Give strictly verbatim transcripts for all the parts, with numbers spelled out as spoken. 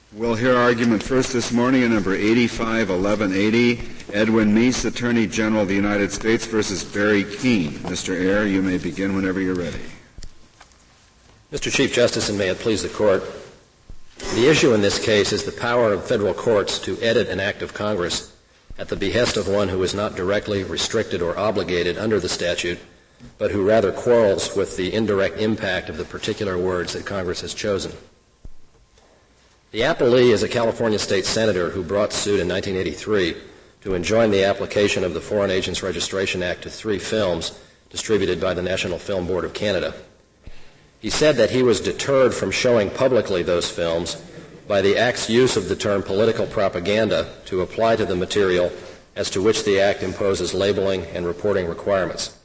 We'll hear argument first this morning in number eighty-five eleven eighty, Edwin Meese, Attorney General of the United States versus Barry Keene. Mister Ayer, you may begin whenever you're ready. Mister Chief Justice, and may it please the Court, the issue in this case is the power of federal courts to edit an act of Congress at the behest of one who is not directly restricted or obligated under the statute, but who rather quarrels with the indirect impact of the particular words that Congress has chosen. The appellee is a California state senator who brought suit in nineteen eighty-three to enjoin the application of the Foreign Agents Registration Act to three films distributed by the National Film Board of Canada. He said that he was deterred from showing publicly those films by the Act's use of the term political propaganda to apply to the material as to which the Act imposes labeling and reporting requirements.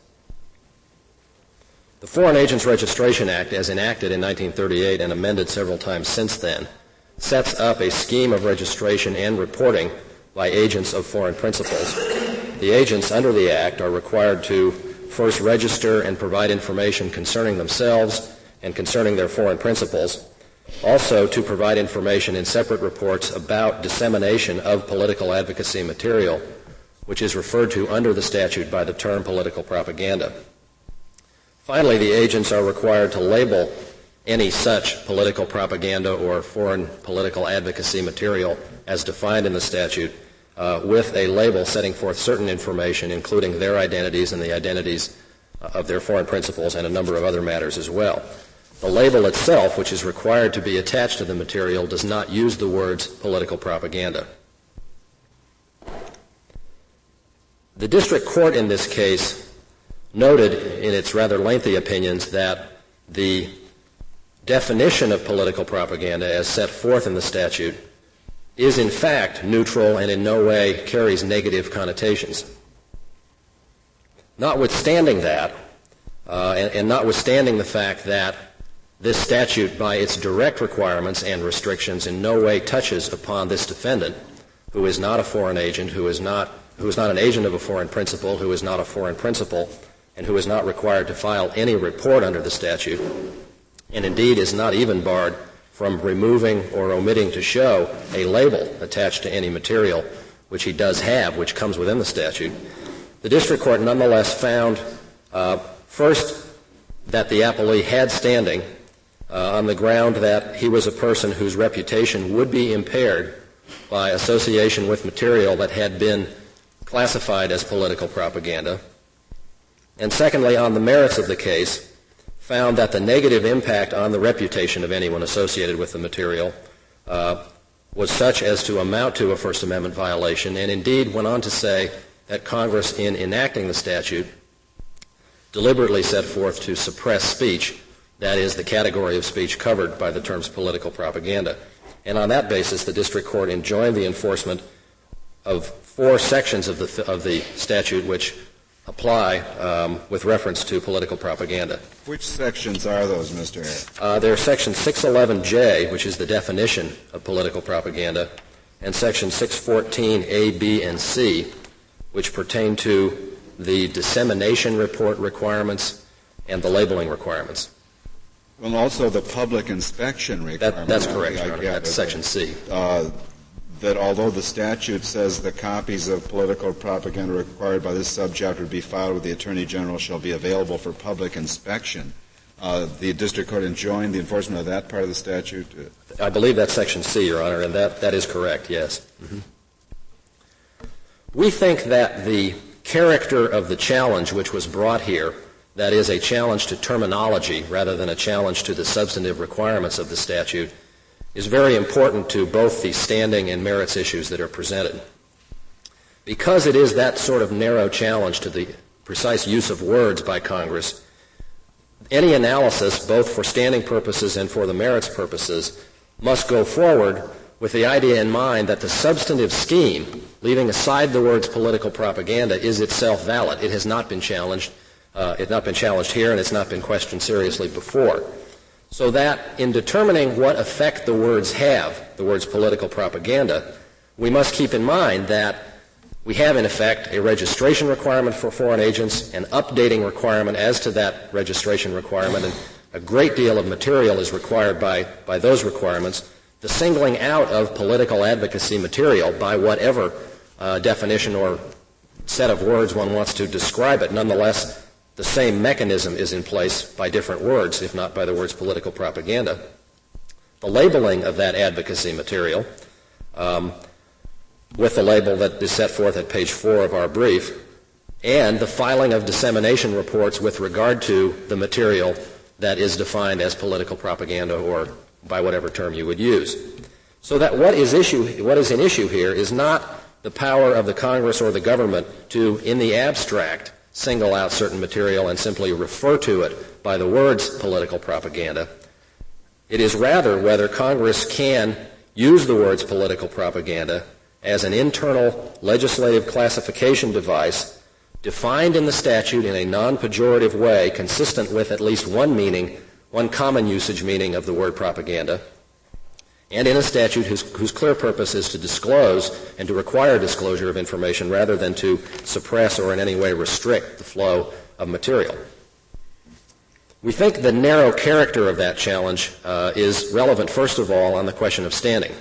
The Foreign Agents Registration Act, as enacted in nineteen thirty-eight and amended several times since then, sets up a scheme of registration and reporting by agents of foreign principals. The agents under the Act are required to first register and provide information concerning themselves and concerning their foreign principals, also to provide information in separate reports about dissemination of political advocacy material, which is referred to under the statute by the term political propaganda. Finally, the agents are required to label any such political propaganda or foreign political advocacy material as defined in the statute uh, with a label setting forth certain information, including their identities and the identities of their foreign principals and a number of other matters as well. The label itself, which is required to be attached to the material, does not use the words political propaganda. The district court in this case noted in its rather lengthy opinions that the definition of political propaganda as set forth in the statute is in fact neutral and in no way carries negative connotations. Notwithstanding that, uh, and, and notwithstanding the fact that this statute by its direct requirements and restrictions in no way touches upon this defendant, who is not a foreign agent, who is not, who is not an agent of a foreign principal, who is not a foreign principal, and who is not required to file any report under the statute, and indeed is not even barred from removing or omitting to show a label attached to any material, which he does have, which comes within the statute. The district court nonetheless found, uh, first, that the appellee had standing uh, on the ground that he was a person whose reputation would be impaired by association with material that had been classified as political propaganda. And secondly, on the merits of the case, found that the negative impact on the reputation of anyone associated with the material uh, was such as to amount to a First Amendment violation, and indeed went on to say that Congress, in enacting the statute, deliberately set forth to suppress speech, that is, the category of speech covered by the terms political propaganda. And on that basis, the district court enjoined the enforcement of four sections of the, of the statute which apply um, with reference to political propaganda. Which sections are those, Mister Ayer? Uh, they're Section six eleven J, which is the definition of political propaganda, and Section six fourteen A, B, and C, which pertain to the dissemination report requirements and the labeling requirements. Well, also the public inspection requirement. That, that's correct, Your Honor. That's Section C. Uh, that although the statute says the copies of political propaganda required by this subchapter be filed with the Attorney General shall be available for public inspection, uh, the district court enjoined the enforcement of that part of the statute? I believe that's Section C, Your Honor, and that, that is correct, yes. Mm-hmm. We think that the character of the challenge which was brought here, that is a challenge to terminology rather than a challenge to the substantive requirements of the statute, is very important to both the standing and merits issues that are presented. Because it is that sort of narrow challenge to the precise use of words by Congress, any analysis, both for standing purposes and for the merits purposes, must go forward with the idea in mind that the substantive scheme, leaving aside the words political propaganda, is itself valid. It has not been challenged. Uh, it has not been challenged here, and it's not been questioned seriously before. So that in determining what effect the words have, the words political propaganda, we must keep in mind that we have, in effect, a registration requirement for foreign agents, an updating requirement as to that registration requirement, and a great deal of material is required by, by those requirements. the singling out of political advocacy material by whatever uh, definition or set of words one wants to describe it. Nonetheless, the same mechanism is in place by different words, if not by the words political propaganda. The labeling of that advocacy material, um, with the label that is set forth at page four of our brief, and the filing of dissemination reports with regard to the material that is defined as political propaganda or by whatever term you would use. So that what is issue, what is an issue here is not the power of the Congress or the government to, in the abstract, single out certain material and simply refer to it by the words political propaganda. It is rather whether Congress can use the words political propaganda as an internal legislative classification device defined in the statute in a non-pejorative way consistent with at least one meaning, one common usage meaning of the word propaganda, and in a statute whose, whose clear purpose is to disclose and to require disclosure of information rather than to suppress or in any way restrict the flow of material. We think the narrow character of that challenge uh, is relevant, first of all, on the question of standing.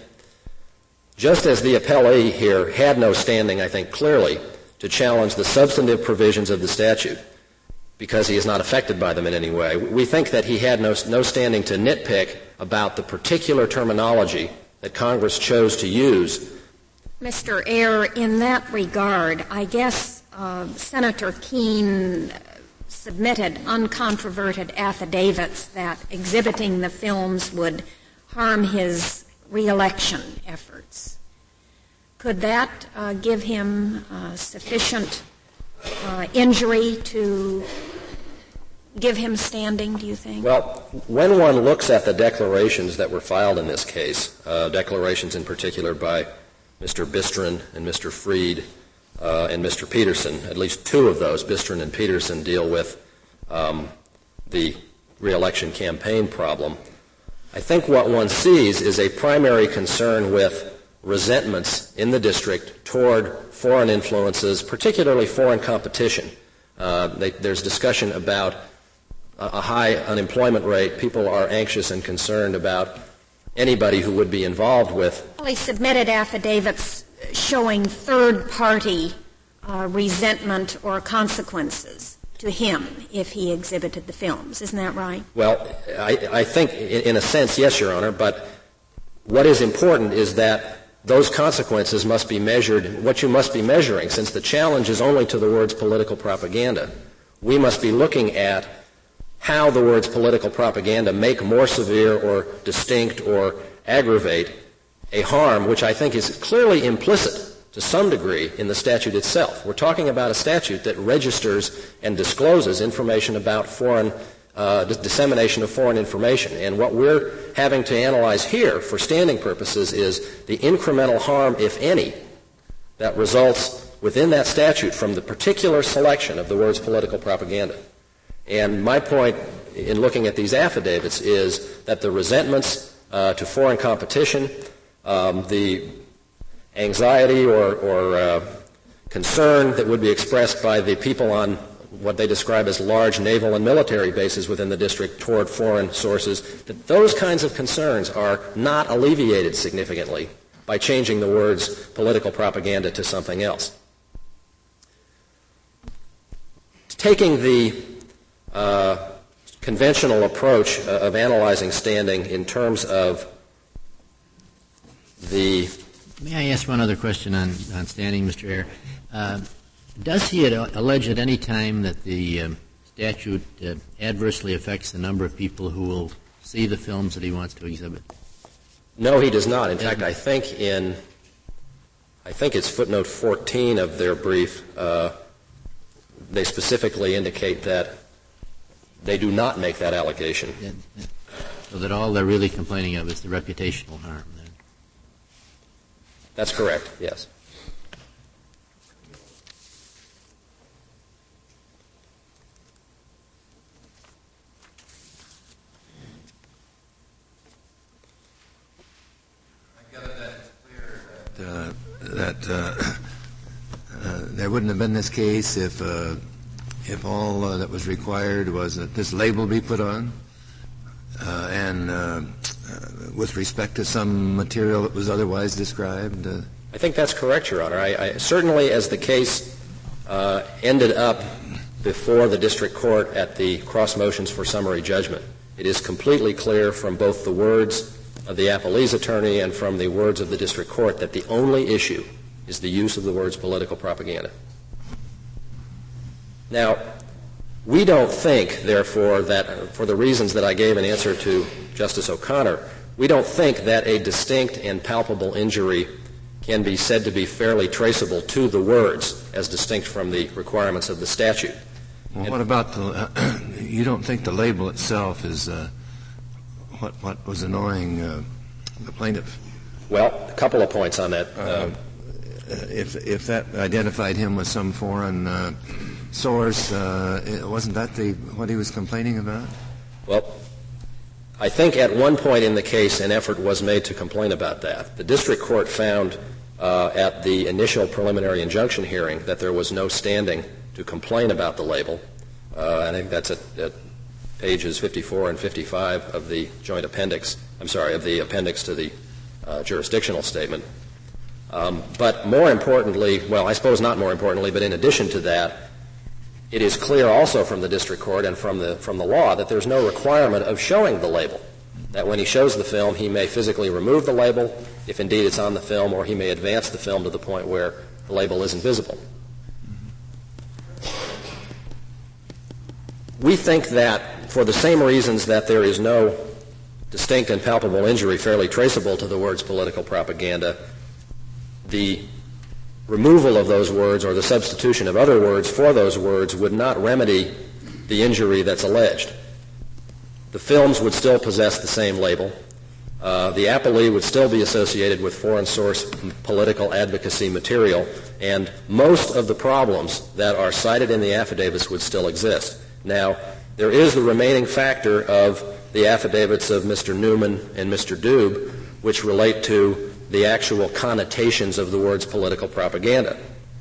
Just as the appellee here had no standing, I think, clearly, to challenge the substantive provisions of the statute because he is not affected by them in any way, we think that he had no, no standing to nitpick about the particular terminology that Congress chose to use. Mister Ayer, in that regard, I guess uh, Senator Keene submitted uncontroverted affidavits that exhibiting the films would harm his reelection efforts. Could that uh, give him uh, sufficient uh, injury to give him standing, do you think? Well, when one looks at the declarations that were filed in this case, uh, declarations in particular by Mister Bistron and Mister Freed uh, and Mister Peterson, at least two of those, Bistron and Peterson, deal with um, the reelection campaign problem. I think what one sees is a primary concern with resentments in the district toward foreign influences, particularly foreign competition. Uh, they, there's discussion about a, a high unemployment rate. People are anxious and concerned about anybody who would be involved with. Well, he submitted affidavits showing third-party uh, resentment or consequences to him if he exhibited the films. Isn't that right? Well, I, I think in, in a sense, yes, Your Honor, but what is important is that those consequences must be measured, what you must be measuring, since the challenge is only to the words political propaganda. We must be looking at how the words political propaganda make more severe or distinct or aggravate a harm which I think is clearly implicit to some degree in the statute itself. We're talking about a statute that registers and discloses information about foreign Uh, dissemination of foreign information. And what we're having to analyze here for standing purposes is the incremental harm, if any, that results within that statute from the particular selection of the words political propaganda. And my point in looking at these affidavits is that the resentments uh, to foreign competition, um, the anxiety or, or uh, concern that would be expressed by the people on what they describe as large naval and military bases within the district toward foreign sources, that those kinds of concerns are not alleviated significantly by changing the words political propaganda to something else. Taking the uh, conventional approach uh, of analyzing standing in terms of the... May I ask one other question on, on standing, Mister Ayer? Uh, Does he allege at any time that the um, statute uh, adversely affects the number of people who will see the films that he wants to exhibit? No, he does not. In fact, I think in, I think it's footnote fourteen of their brief, uh, they specifically indicate that they do not make that allegation. Yeah, yeah. So that all they're really complaining of is the reputational harm, then? That's correct, yes. Uh, that uh, uh, there wouldn't have been this case if uh, if all uh, that was required was that this label be put on, uh, and uh, uh, with respect to some material that was otherwise described? Uh, I think that's correct, Your Honor. I, I, certainly as the case uh, ended up before the district court at the cross motions for summary judgment, it is completely clear from both the words of the appellee's attorney and from the words of the district court that the only issue is the use of the words political propaganda. Now, we don't think, therefore, that for the reasons that I gave in answer to Justice O'Connor, we don't think that a distinct and palpable injury can be said to be fairly traceable to the words as distinct from the requirements of the statute. Well, what about the, uh, you don't think the label itself is uh, what, what was annoying uh, the plaintiff? Well, a couple of points on that. Uh, if, if that identified him with some foreign uh, source, uh, wasn't that the, what he was complaining about? Well, I think at one point in the case an effort was made to complain about that. The district court found uh, at the initial preliminary injunction hearing that there was no standing to complain about the label. Uh, I think that's at, at pages fifty-four and fifty-five of the joint appendix, I'm sorry, of the appendix to the uh, jurisdictional statement. Um, but more importantly, well, I suppose not more importantly, but in addition to that, it is clear also from the district court and from the from the law that there's no requirement of showing the label. That when he shows the film, he may physically remove the label, if indeed it's on the film, or he may advance the film to the point where the label isn't visible. We think that for the same reasons that there is no distinct and palpable injury fairly traceable to the words political propaganda, the removal of those words or the substitution of other words for those words would not remedy the injury that's alleged. The films would still possess the same label. Uh, the appellee would still be associated with foreign source political advocacy material, and most of the problems that are cited in the affidavits would still exist. Now, there is the remaining factor of the affidavits of Mister Newman and Mister Dube, which relate to the actual connotations of the words political propaganda.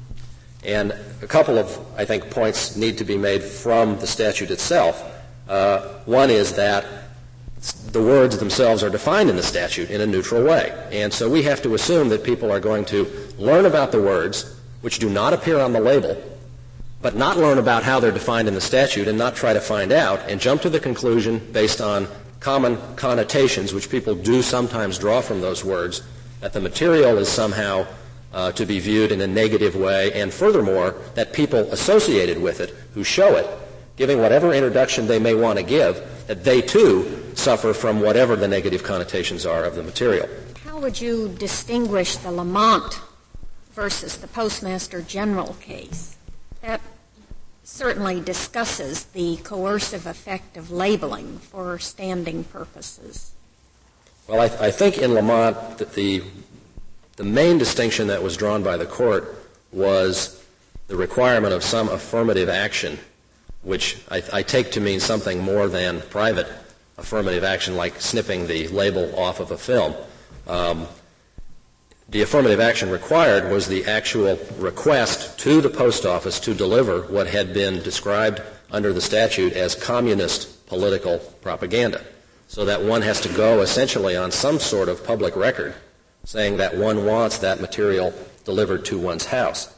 And a couple of, I think, points need to be made from the statute itself. Uh, one is that the words themselves are defined in the statute in a neutral way. And so we have to assume that people are going to learn about the words, which do not appear on the label, but not learn about how they're defined in the statute and not try to find out and jump to the conclusion based on common connotations, which people do sometimes draw from those words, that the material is somehow uh, to be viewed in a negative way, and furthermore, that people associated with it who show it, giving whatever introduction they may want to give, that they too suffer from whatever the negative connotations are of the material. How would you distinguish the Lamont versus the Postmaster General case? That certainly discusses the coercive effect of labeling for standing purposes. Well, I, th- I think in Lamont that the the main distinction that was drawn by the court was the requirement of some affirmative action, which I, I take to mean something more than private affirmative action like snipping the label off of a film. Um, the affirmative action required was the actual request to the post office to deliver what had been described under the statute as communist political propaganda, so that one has to go essentially on some sort of public record saying that one wants that material delivered to one's house.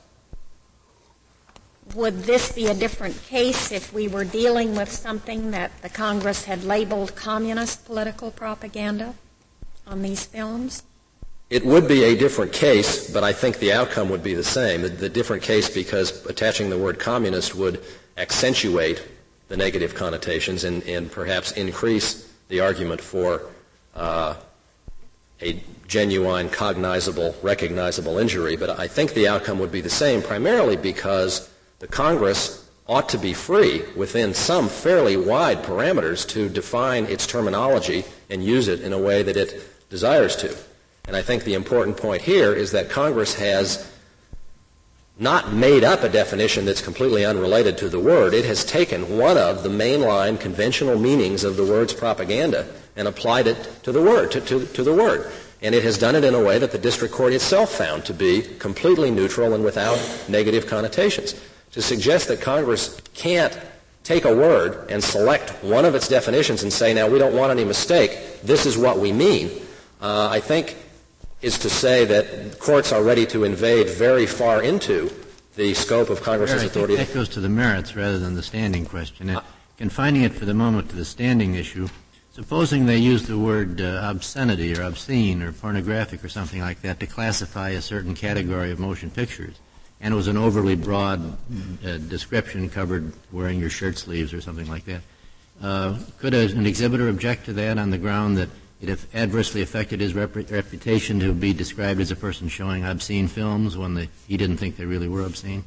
Would this be a different case if we were dealing with something that the Congress had labeled communist political propaganda on these films? It would be a different case, but I think the outcome would be the same. The, the different case because attaching the word communist would accentuate the negative connotations and, and perhaps increase the argument for uh, a genuine, cognizable, recognizable injury. But I think the outcome would be the same, primarily because the Congress ought to be free within some fairly wide parameters to define its terminology and use it in a way that it desires to. And I think the important point here is that Congress has not made up a definition that's completely unrelated to the word. It has taken one of the mainline conventional meanings of the word's propaganda and applied it to the word, to, to, to the word. And it has done it in a way that the district court itself found to be completely neutral and without negative connotations. To suggest that Congress can't take a word and select one of its definitions and say, now, we don't want any mistake, this is what we mean, uh, I think, is to say that courts are ready to invade very far into the scope of Congress's I authority. think that goes to the merits rather than the standing question. And confining it for the moment to the standing issue, supposing they use the word uh, obscenity or obscene or pornographic or something like that to classify a certain category of motion pictures, and it was an overly broad uh, description covered wearing your shirt sleeves or something like that, uh, could a, an exhibitor object to that on the ground that it if adversely affected his rep- reputation to be described as a person showing obscene films when the, he didn't think they really were obscene?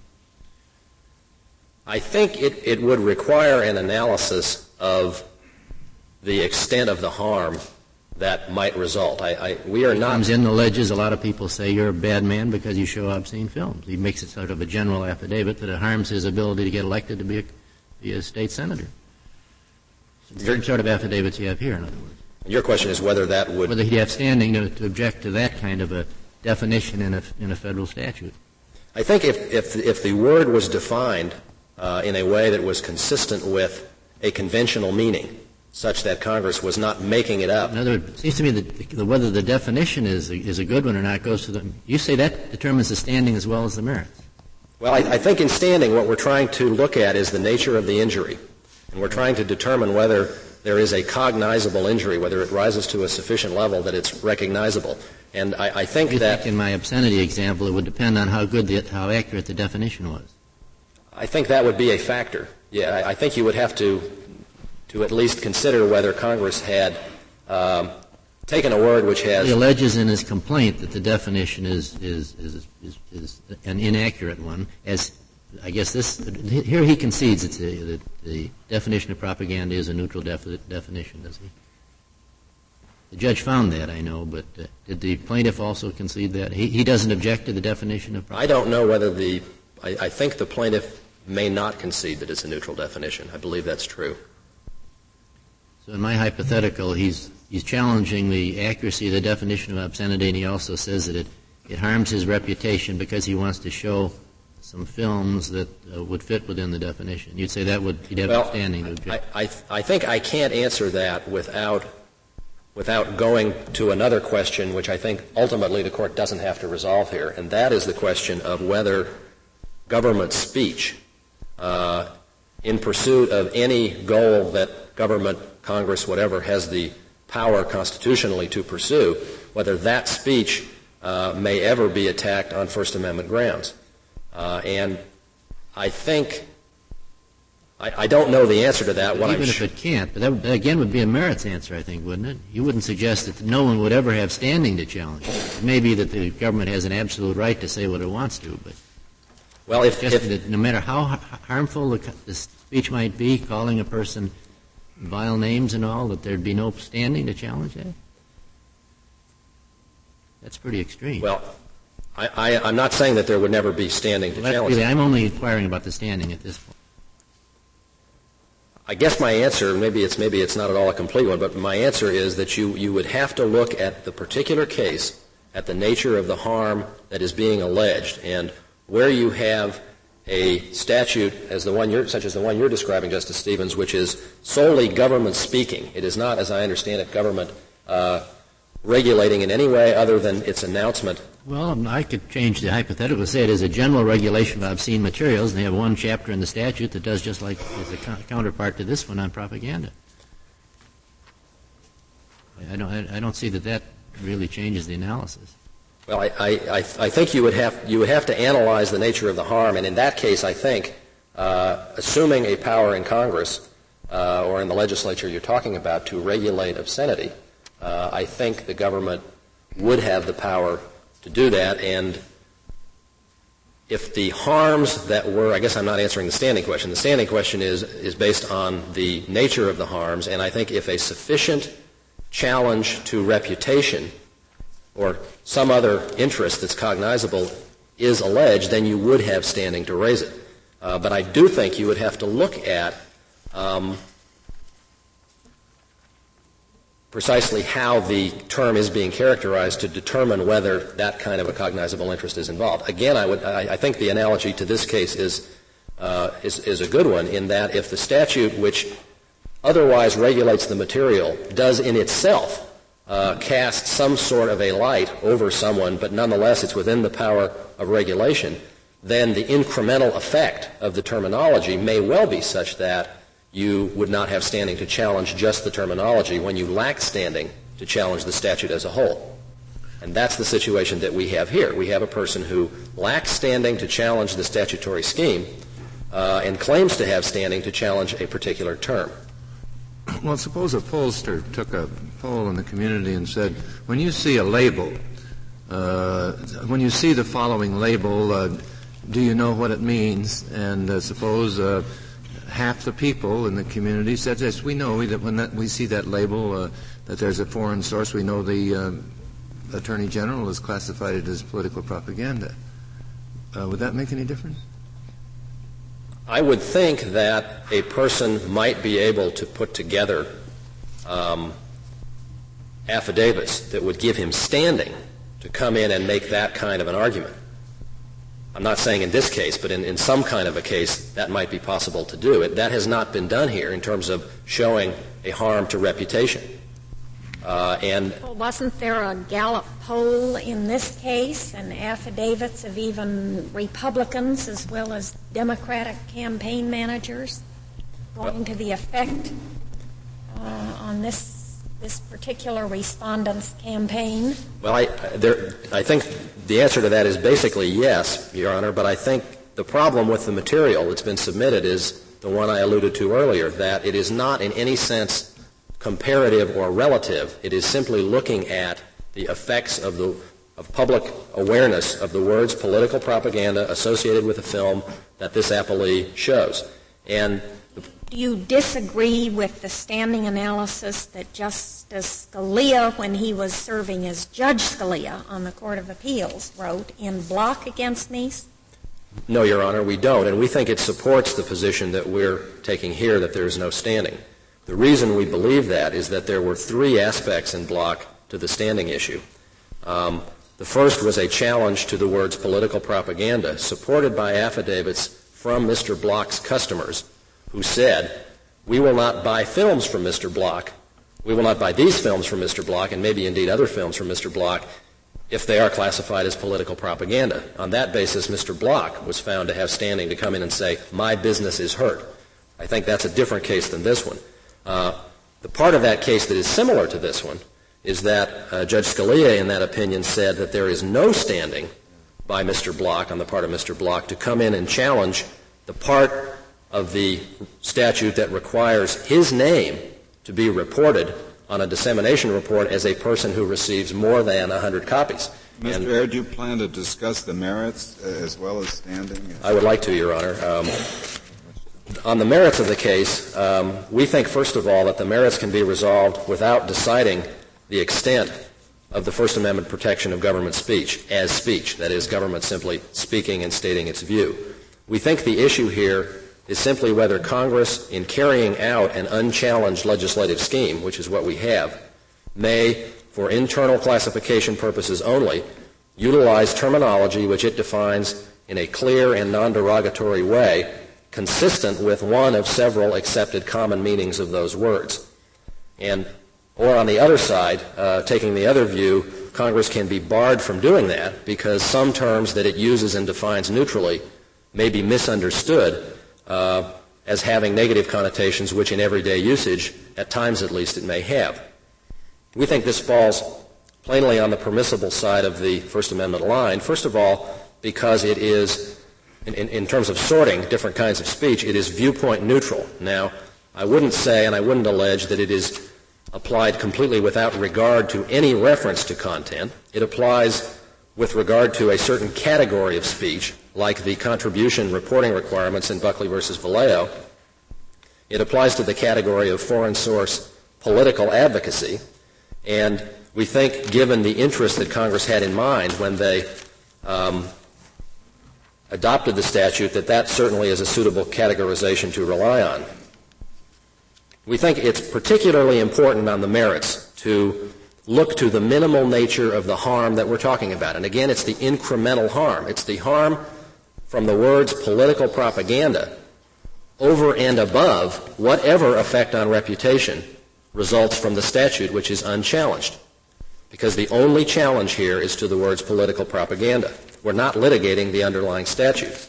I think it, it would require an analysis of the extent of the harm that might result. I, I, we are he not. comes in and alleges a lot of people say you're a bad man because you show obscene films. He makes it sort of a general affidavit that it harms his ability to get elected to be a, be a state senator. The same sort of affidavits you have here, in other words. Your question is whether that would... Whether he'd have standing to, to object to that kind of a definition in a, in a federal statute. I think if, if, if the word was defined uh, in a way that was consistent with a conventional meaning, such that Congress was not making it up. In other words, it seems to me that the, whether the definition is a, is a good one or not goes to the... You say that determines the standing as well as the merits. Well, I, I think in standing what we're trying to look at is the nature of the injury. And we're trying to determine whether there is a cognizable injury, whether it rises to a sufficient level that it's recognizable. And I, I think you that... think in my obscenity example, it would depend on how good, the, how accurate the definition was. I think that would be a factor. Yeah, I, I think you would have to to at least consider whether Congress had um, taken a word which has... He alleges in his complaint that the definition is is, is, is, is an inaccurate one, as I guess this, here he concedes it's a, that the definition of propaganda is a neutral defi- definition, does he? The judge found that, I know, but uh, did the plaintiff also concede that? He, he doesn't object to the definition of propaganda? I don't know whether the, I, I think the plaintiff may not concede that it's a neutral definition. I believe that's true. So in my hypothetical, he's he's challenging the accuracy of the definition of obscenity, and he also says that it, it harms his reputation because he wants to show some films that uh, would fit within the definition. You'd say that would he'd have well, standing to object. I, I, I think I can't answer that without without going to another question, which I think ultimately the Court doesn't have to resolve here, and that is the question of whether government speech uh, in pursuit of any goal that government, Congress, whatever, has the power constitutionally to pursue, whether that speech uh, may ever be attacked on First Amendment grounds. Uh, and I think, I, I don't know the answer to that. What Even I'm if sh- it can't, but that, would, that again would be a merits answer, I think, wouldn't it? You wouldn't suggest that no one would ever have standing to challenge it. It may be that the government has an absolute right to say what it wants to, but well, if, if that no matter how harmful the, the speech might be, calling a person vile names and all, that there'd be no standing to challenge that? That's pretty extreme. Well, I, I, I'm not saying that there would never be standing to well, challenge really, it. I'm only inquiring about the standing at this point. I guess my answer, maybe it's maybe it's not at all a complete one, but my answer is that you, you would have to look at the particular case, at the nature of the harm that is being alleged, and where you have a statute as the one you're, such as the one you're describing, Justice Stevens, which is solely government speaking. It is not, as I understand it, government uh, regulating in any way other than its announcement. Well, I could change the hypothetical to say it is a general regulation of obscene materials, and they have one chapter in the statute that does just like as a co- counterpart to this one on propaganda. I don't, I don't see that that really changes the analysis. Well, I, I, I think you would have you would have to analyze the nature of the harm, and in that case, I think, uh, assuming a power in Congress uh, or in the legislature you're talking about to regulate obscenity, uh, I think the government would have the power to do that. And if the harms that were, I guess I'm not answering the standing question. The standing question is is based on the nature of the harms, and I think if a sufficient challenge to reputation or some other interest that's cognizable is alleged, then you would have standing to raise it. Uh, but I do think you would have to look at um, precisely how the term is being characterized to determine whether that kind of a cognizable interest is involved. Again, I would, I, I think the analogy to this case is, uh, is, is a good one in that if the statute which otherwise regulates the material does in itself uh, cast some sort of a light over someone, but nonetheless it's within the power of regulation, then the incremental effect of the terminology may well be such that you would not have standing to challenge just the terminology when you lack standing to challenge the statute as a whole. And that's the situation that we have here. We have a person who lacks standing to challenge the statutory scheme uh, and claims to have standing to challenge a particular term. Well, suppose a pollster took a poll in the community and said, when you see a label, uh, when you see the following label, uh, do you know what it means? And uh, suppose uh, half the people in the community said, yes, we know that when that, we see that label, uh, that there's a foreign source, we know the uh, Attorney General has classified it as political propaganda. Uh, would that make any difference? I would think that a person might be able to put together um, affidavits that would give him standing to come in and make that kind of an argument. I'm not saying in this case, but in, in some kind of a case that might be possible to do. It, that has not been done here in terms of showing a harm to reputation. Uh, and well, wasn't there a Gallup poll in this case and affidavits of even Republicans as well as Democratic campaign managers going well, to the effect uh, on this this particular respondent's campaign? Well, I, there, I think the answer to that is basically yes, Your Honor, but I think the problem with the material that's been submitted is the one I alluded to earlier, that it is not in any sense comparative or relative. It is simply looking at the effects of the of public awareness of the words political propaganda associated with a film that this appellee shows. And do you disagree with the standing analysis that Justice Scalia, when he was serving as Judge Scalia on the Court of Appeals, wrote in Block against Neese? No, Your Honor, we don't, and we think it supports the position that we're taking here, that there is no standing. The reason we believe that is that there were three aspects in Block to the standing issue. Um, the first was a challenge to the words political propaganda, supported by affidavits from Mister Block's customers, who said, we will not buy films from Mister Block, we will not buy these films from Mister Block, and maybe indeed other films from Mister Block, if they are classified as political propaganda. On that basis, Mister Block was found to have standing to come in and say, my business is hurt. I think that's a different case than this one. Uh, the part of that case that is similar to this one is that uh, Judge Scalia, in that opinion, said that there is no standing by Mister Block, on the part of Mister Block, to come in and challenge the part of the statute that requires his name to be reported on a dissemination report as a person who receives more than one hundred copies. Mister Ayer, do you plan to discuss the merits uh, as well as standing? I would like to, Your Honor. Um, On the merits of the case, um, we think, first of all, that the merits can be resolved without deciding the extent of the First Amendment protection of government speech as speech, that is, government simply speaking and stating its view. We think the issue here is simply whether Congress, in carrying out an unchallenged legislative scheme, which is what we have, may, for internal classification purposes only, utilize terminology which it defines in a clear and non-derogatory way, consistent with one of several accepted common meanings of those words. And, or on the other side, uh, taking the other view, Congress can be barred from doing that because some terms that it uses and defines neutrally may be misunderstood uh, as having negative connotations which in everyday usage, at times at least, it may have. We think this falls plainly on the permissible side of the First Amendment line, first of all, because it is In, in, in terms of sorting different kinds of speech, it is viewpoint neutral. Now, I wouldn't say and I wouldn't allege that it is applied completely without regard to any reference to content. It applies with regard to a certain category of speech, like the contribution reporting requirements in Buckley versus Vallejo. It applies to the category of foreign source political advocacy. And we think, given the interest that Congress had in mind when they um, adopted the statute, that that certainly is a suitable categorization to rely on. We think it's particularly important on the merits to look to the minimal nature of the harm that we're talking about. And again, it's the incremental harm. It's the harm from the words political propaganda over and above whatever effect on reputation results from the statute, which is unchallenged. because the only challenge here is to the words political propaganda. We're not litigating the underlying statute.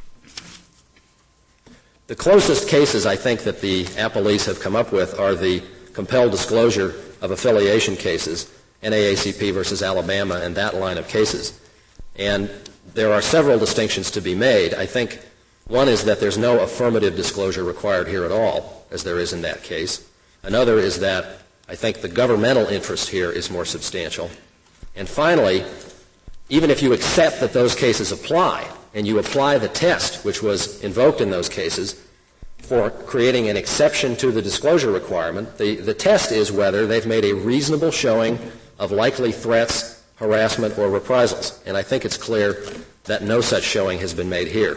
The closest cases I think that the appellees have come up with are the compelled disclosure of affiliation cases, N double A C P versus Alabama, and that line of cases. And there are several distinctions to be made. I think one is that there's no affirmative disclosure required here at all, as there is in that case. Another is that I think the governmental interest here is more substantial. And finally, even if you accept that those cases apply, and you apply the test which was invoked in those cases for creating an exception to the disclosure requirement, the, the test is whether they've made a reasonable showing of likely threats, harassment, or reprisals. And I think it's clear that no such showing has been made here.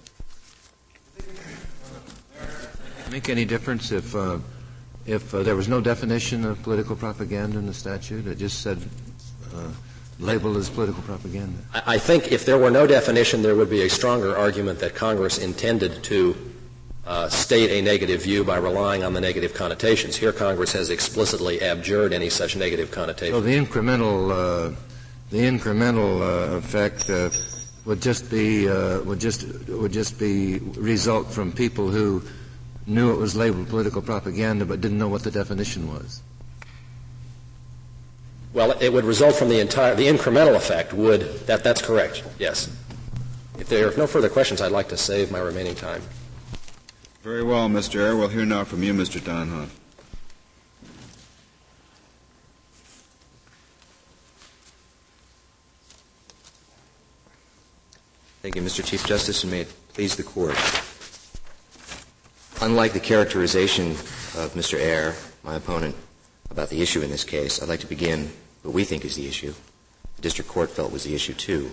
Make any difference if uh, if uh, there was no definition of political propaganda in the statute? It just said uh, labeled as political propaganda. I, I think if there were no definition, there would be a stronger argument that Congress intended to uh, state a negative view by relying on the negative connotations. Here, Congress has explicitly abjured any such negative connotation. So the incremental uh, the incremental uh, effect uh, would just be uh, would just would just be result from people who knew it was labeled political propaganda but didn't know what the definition was. Well, it would result from the entire, the incremental effect would, that, that's correct, yes. If there are no further questions, I'd like to save my remaining time. Very well, Mister Ayer. We'll hear now from you, Mister Donhoff. Thank you, Mister Chief Justice, and may it please the Court. Unlike the characterization of Mister Ayer, my opponent, about the issue in this case, I'd like to begin what we think is the issue. The district court felt was the issue, too.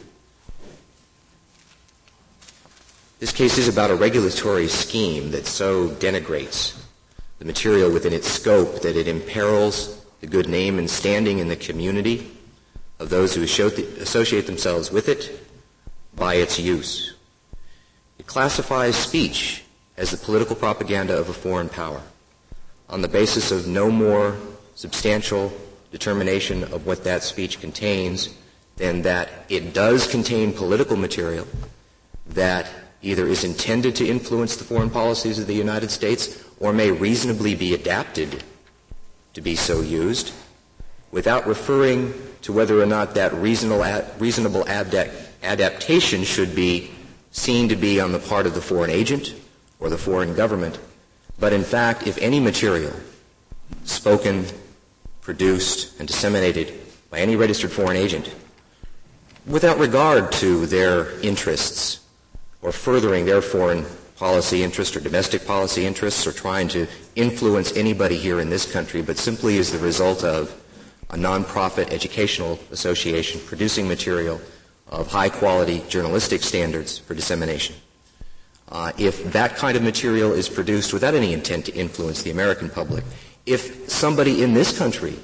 This case is about a regulatory scheme that so denigrates the material within its scope that it imperils the good name and standing in the community of those who associate themselves with it by its use. It classifies speech as the political propaganda of a foreign power on the basis of no more substantial determination of what that speech contains than that it does contain political material that either is intended to influence the foreign policies of the United States or may reasonably be adapted to be so used, without referring to whether or not that reasonable, reasonable adapt, adaptation should be seen to be on the part of the foreign agent or the foreign government. But in fact, if any material spoken, produced, and disseminated by any registered foreign agent, without regard to their interests or furthering their foreign policy interests or domestic policy interests or trying to influence anybody here in this country, but simply as the result of a nonprofit educational association producing material of high-quality journalistic standards for dissemination. Uh, if that kind of material is produced without any intent to influence the American public, if somebody in this country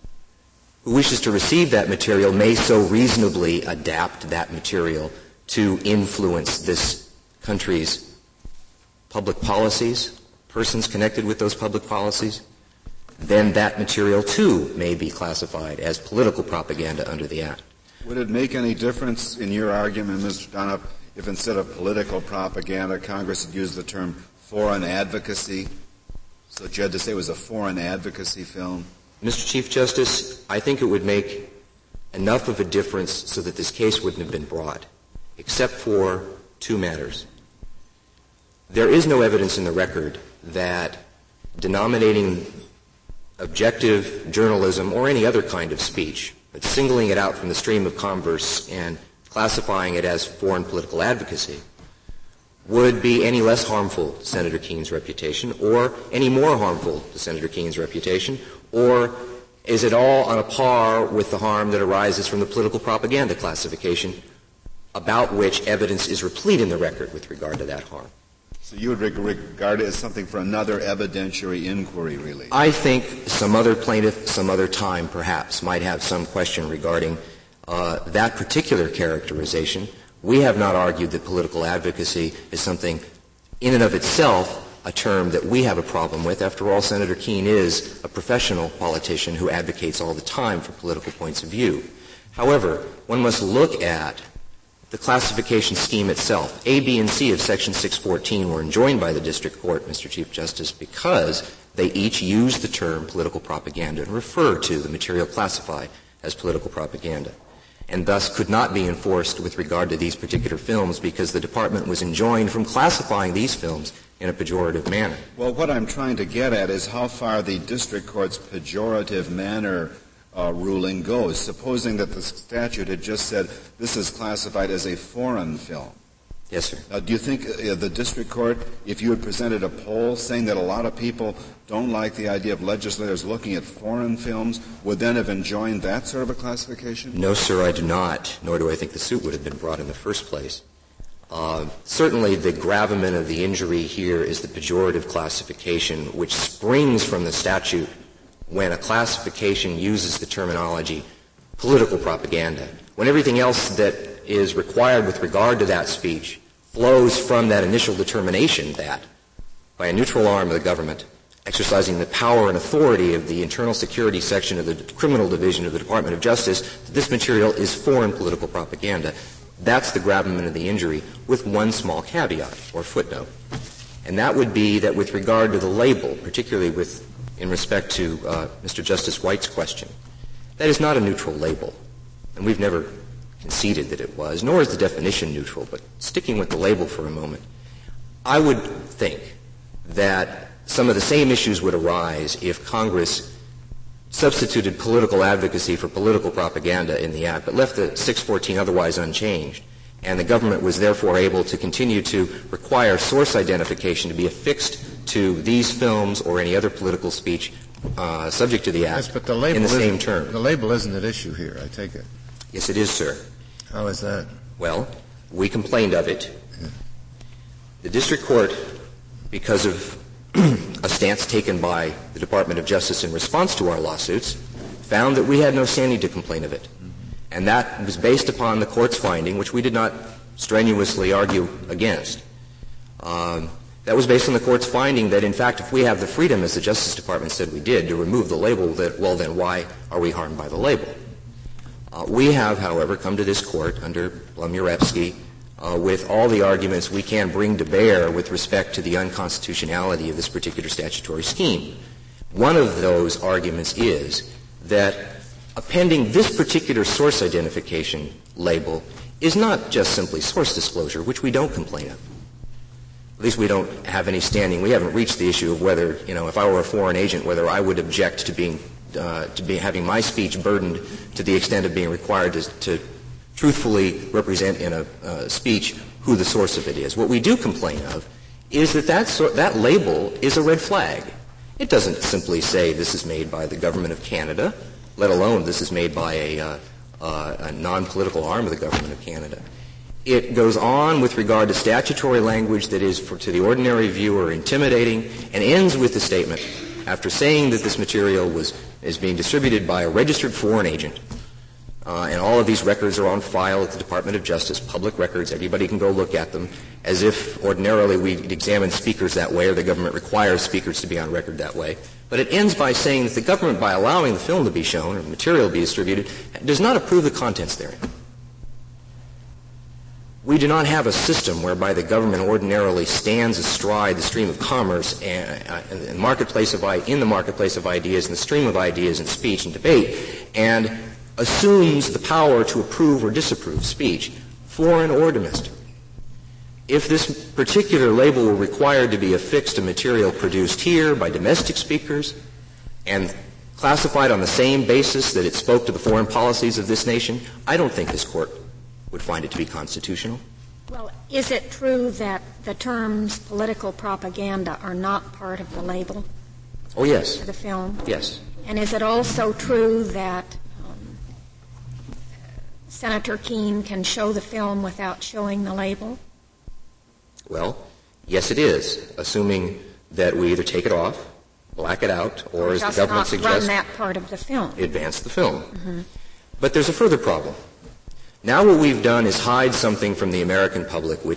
who wishes to receive that material may so reasonably adapt that material to influence this country's public policies, persons connected with those public policies, then that material too may be classified as political propaganda under the Act. Would it make any difference in your argument, Mister Donhoff, if instead of political propaganda, Congress had used the term foreign advocacy, so that you had to say it was a foreign advocacy film? Mister Chief Justice, I think it would make enough of a difference so that this case wouldn't have been brought, except for two matters. There is no evidence in the record that denominating objective journalism or any other kind of speech, but singling it out from the stream of converse and classifying it as foreign political advocacy, would be any less harmful to Senator Keene's reputation or any more harmful to Senator Keene's reputation, or is it all on a par with the harm that arises from the political propaganda classification, about which evidence is replete in the record with regard to that harm? So you would regard it as something for another evidentiary inquiry, really? I think some other plaintiff, some other time perhaps, might have some question regarding uh, that particular characterization. We have not argued that political advocacy is something in and of itself a term that we have a problem with. After all, Senator Keene is a professional politician who advocates all the time for political points of view. However, one must look at the classification scheme itself. A, B, and C of Section six fourteen were enjoined by the District Court, Mister Chief Justice, because they each use the term political propaganda and refer to the material classified as political propaganda, and thus could not be enforced with regard to these particular films because the Department was enjoined from classifying these films in a pejorative manner. Well, what I'm trying to get at is how far the District Court's pejorative manner uh, ruling goes. Supposing that the statute had just said this is classified as a foreign film. Yes, sir. Now, do you think uh, the District Court, if you had presented a poll saying that a lot of people don't like the idea of legislators looking at foreign films, would then have enjoined that sort of a classification? No, sir, I do not, nor do I think the suit would have been brought in the first place. Uh, certainly the gravamen of the injury here is the pejorative classification, which springs from the statute when a classification uses the terminology political propaganda, when everything else that is required with regard to that speech flows from that initial determination that, by a neutral arm of the government, exercising the power and authority of the internal security section of the criminal division of the Department of Justice, that this material is foreign political propaganda. That's the gravamen of the injury, with one small caveat or footnote. And that would be that with regard to the label, particularly with in respect to uh, Mister Justice White's question, that is not a neutral label. And we've never conceded that it was, nor is the definition neutral. But sticking with the label for a moment, I would think that some of the same issues would arise if Congress substituted political advocacy for political propaganda in the Act, but left the six fourteen otherwise unchanged, and the government was therefore able to continue to require source identification to be affixed to these films or any other political speech uh, subject to the Act yes, but the label in the same isn't- term. The label isn't at issue here, I take it. Yes, it is, sir. How is that? Well, we complained of it. The District Court, because of a stance taken by the Department of Justice in response to our lawsuits, found that we had no standing to complain of it. And that was based upon the Court's finding, which we did not strenuously argue against. Um, that was based on the Court's finding that, in fact, if we have the freedom, as the Justice Department said we did, to remove the label, that, well, then why are we harmed by the label? Uh, we have, however, come to this Court under Blum-Urepsky uh, with all the arguments we can bring to bear with respect to the unconstitutionality of this particular statutory scheme. One of those arguments is that appending this particular source identification label is not just simply source disclosure, which we don't complain of. At least we don't have any standing. We haven't reached the issue of whether, you know, if I were a foreign agent, whether I would object to being uh, to be having my speech burdened to the extent of being required to, to truthfully represent in a uh, speech who the source of it is. What we do complain of is that that, so- that label is a red flag. It doesn't simply say this is made by the government of Canada, let alone this is made by a, uh, uh, a non-political arm of the government of Canada. It goes on with regard to statutory language that is, for, to the ordinary viewer, intimidating, and ends with the statement, after saying that this material was is being distributed by a registered foreign agent, uh, and all of these records are on file at the Department of Justice, public records, everybody can go look at them, as if ordinarily we'd examine speakers that way, or the government requires speakers to be on record that way. But it ends by saying that the government, by allowing the film to be shown or the material to be distributed, does not approve the contents therein. We do not have a system whereby the government ordinarily stands astride the stream of commerce and, uh, and the marketplace of in the marketplace of ideas and the stream of ideas and speech and debate, and assumes the power to approve or disapprove speech, foreign or domestic. If this particular label were required to be affixed to material produced here by domestic speakers and classified on the same basis that it spoke to the foreign policies of this nation, I don't think this Court would find it to be constitutional. Well, is it true that the terms political propaganda are not part of the label Oh, yes. for the film? Yes. And is it also true that um, Senator Keene can show the film without showing the label? Well, yes, it is, assuming that we either take it off, black it out, or, or as the just government not suggests, run that part of the film. advance the film. Mm-hmm. But there's a further problem. Now what we've done is hide something from the American public which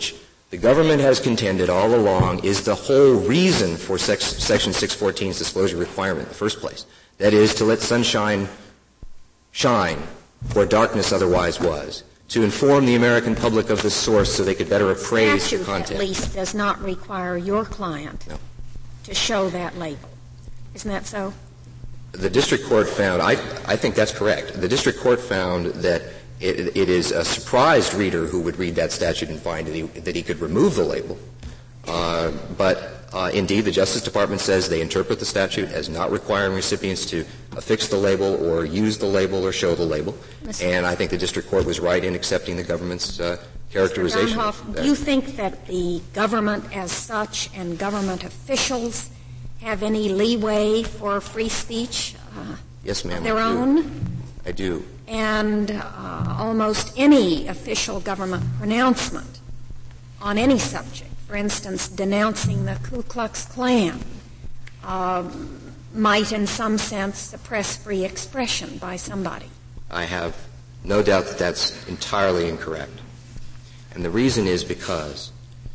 the government has contended all along is the whole reason for sex, Section six fourteen's disclosure requirement in the first place. That is, to let sunshine shine where darkness otherwise was, to inform the American public of the source so they could better appraise the content. Statute, at least, does not require your client no. to show that label. Isn't that so? The district court found, I, I think that's correct. The district court found that it, it is a surprised reader who would read that statute and find that he, that he could remove the label. Uh, but uh, indeed, the Justice Department says they interpret the statute as not requiring recipients to affix the label or use the label or show the label. Mister And I think the district court was right in accepting the government's uh, characterization. Mister Donhoff, do you think that the government as such and government officials have any leeway for free speech uh, yes, ma'am, of their I own? I do. And uh, almost any official government pronouncement on any subject, for instance, denouncing the Ku Klux Klan, uh, might in some sense suppress free expression by somebody. I have no doubt that that's entirely incorrect. And the reason is because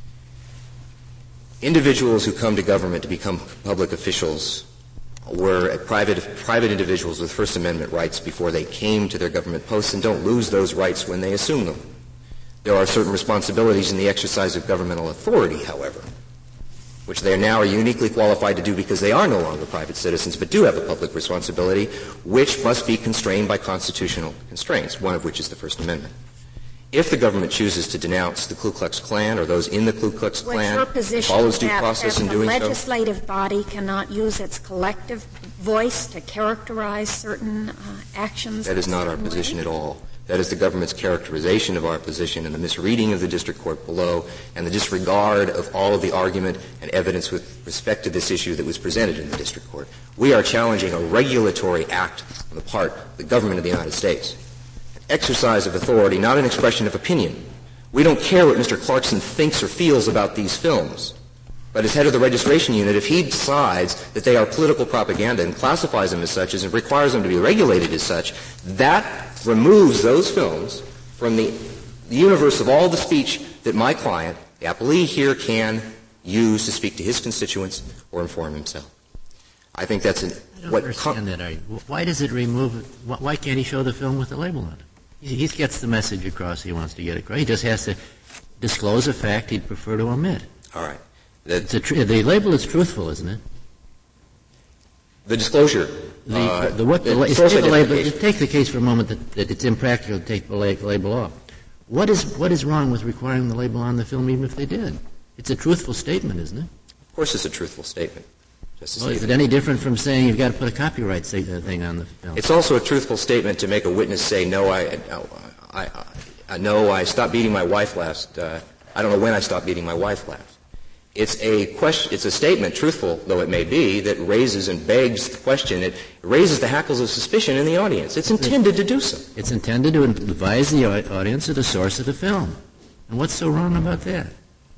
individuals who come to government to become public officials were private, private individuals with First Amendment rights before they came to their government posts and don't lose those rights when they assume them. There are certain responsibilities in the exercise of governmental authority, however, which they now are uniquely qualified to do because they are no longer private citizens but do have a public responsibility, which must be constrained by constitutional constraints, one of which is the First Amendment. If the government chooses to denounce the Ku Klux Klan or those in the Ku Klux Klan, follows due process in doing so. The legislative body cannot use its collective voice to characterize certain uh, actions. That is not our position at all. That is the government's characterization of our position and the misreading of the district court below and the disregard of all of the argument and evidence with respect to this issue that was presented in the district court. We are challenging a regulatory act on the part of the government of the United States. An exercise of authority, not an expression of opinion. We don't care what Mister Clarkson thinks or feels about these films. But as head of the registration unit, if he decides that they are political propaganda and classifies them as such and requires them to be regulated as such, that removes those films from the, the universe of all the speech that my client, the appellee here, can use to speak to his constituents or inform himself. I think that's an, I don't what understand com- that argument. Why does it remove it? Why can't he show the film with the label on it? He, he gets the message across he wants to get across. He just has to disclose a fact he'd prefer to omit. All right. It's a tr- the label is truthful, isn't it? The disclosure. The, uh, the, what the, the la- take, the label, take the case for a moment that, that it's impractical to take the la- label off. What is what is wrong with requiring the label on the film, even if they did? It's a truthful statement, isn't it? Of course, it's a truthful statement. Justice Well, is Stevens. it any different from saying you've got to put a copyright say, uh, thing on the film? It's also a truthful statement to make a witness say, "No, I, I, I, I no, I stopped beating my wife last. Uh, I don't know when I stopped beating my wife last." It's a question. It's a statement, truthful though it may be, that raises and begs the question. It raises the hackles of suspicion in the audience. It's intended to do so. It's intended to advise the audience of the source of the film. And what's so wrong about that?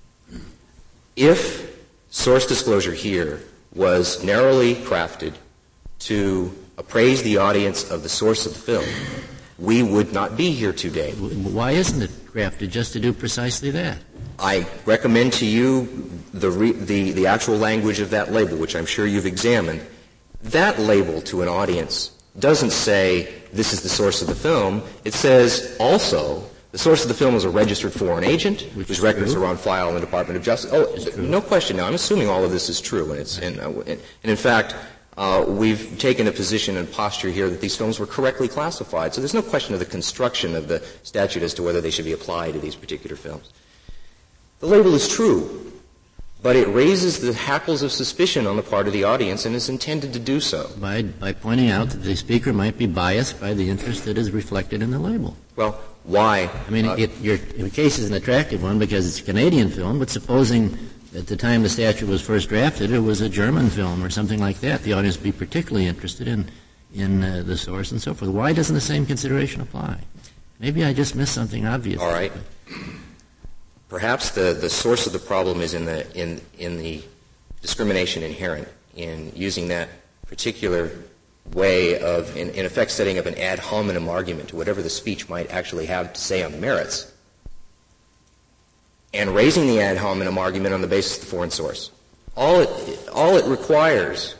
If source disclosure here was narrowly crafted to appraise the audience of the source of the film, we would not be here today. Why isn't it crafted just to do precisely that? I recommend to you the, re, the, the actual language of that label, which I'm sure you've examined. That label to an audience doesn't say, this is the source of the film. It says also, the source of the film is a registered foreign agent, Which whose records true. are on file in the Department of Justice. Oh, no question. Now, I'm assuming all of this is true. And, it's, and, uh, and in fact, uh, we've taken a position and posture here that these films were correctly classified. So there's no question of the construction of the statute as to whether they should be applied to these particular films. The label is true, but it raises the hackles of suspicion on the part of the audience and is intended to do so. By, by pointing out that the speaker might be biased by the interest that is reflected in the label. Well, why? I mean, uh, it, your, your case is an attractive one because it's a Canadian film, but supposing at the time the statute was first drafted it was a German film or something like that, the audience would be particularly interested in, in uh, the source and so forth. Why doesn't the same consideration apply? Maybe I just missed something obvious. All right. Perhaps the, the source of the problem is in the in in the discrimination inherent in using that particular way of, in, in effect, setting up an ad hominem argument to whatever the speech might actually have to say on the merits. and raising the ad hominem argument on the basis of the foreign source. All it, all it requires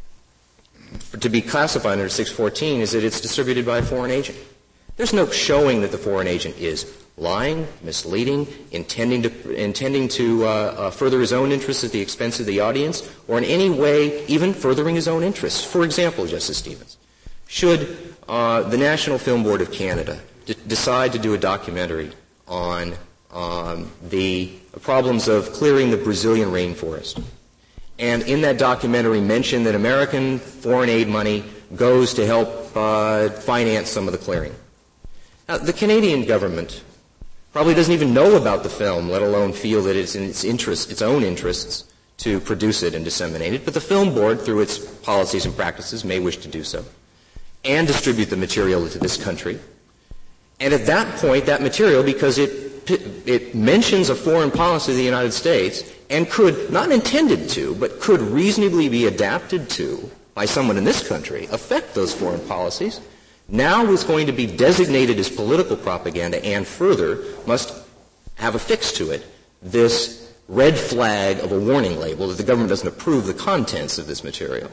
for, to be classified under six fourteen is that it's distributed by a foreign agent. There's no showing that the foreign agent is lying, misleading, intending to, intending to uh, uh, further his own interests at the expense of the audience, or in any way even furthering his own interests. For example, Justice Stevens, should uh, the National Film Board of Canada d- decide to do a documentary on um, the problems of clearing the Brazilian rainforest, and in that documentary mention that American foreign aid money goes to help uh, finance some of the clearing. Now, the Canadian government probably doesn't even know about the film, let alone feel that it's in its interest, its own interests, to produce it and disseminate it. But the Film Board, through its policies and practices, may wish to do so and distribute the material to this country. And at that point, that material, because it it mentions a foreign policy of the United States and could, not intended to, but could reasonably be adapted to by someone in this country, affect those foreign policies, now is going to be designated as political propaganda and further must have affixed to it this red flag of a warning label that the government doesn't approve the contents of this material.